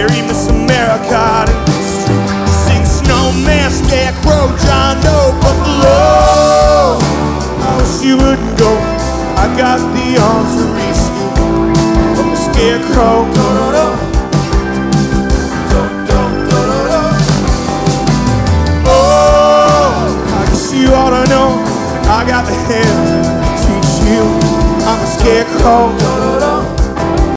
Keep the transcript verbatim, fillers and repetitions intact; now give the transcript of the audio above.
Mary, Miss America in the street. Sing snowman, scarecrow, John Doe, buffalo. I wish you would go. I got the arms to reach you. But the scarecrow, do-do-do, do-do-do-do-do. Oh, I guess you ought to know I got the hands to teach you. I'm a scarecrow.